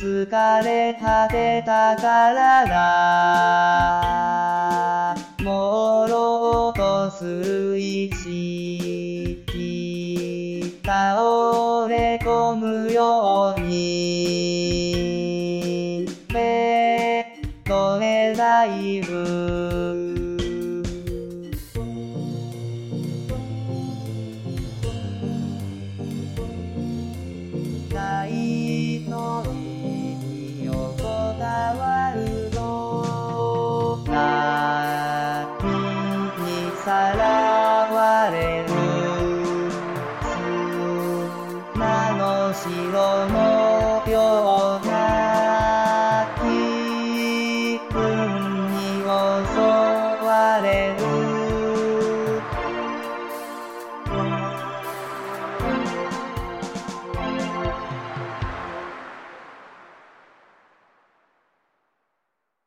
疲れ果てた体朦朧とする意識倒れ込むようにベッドでだいぶ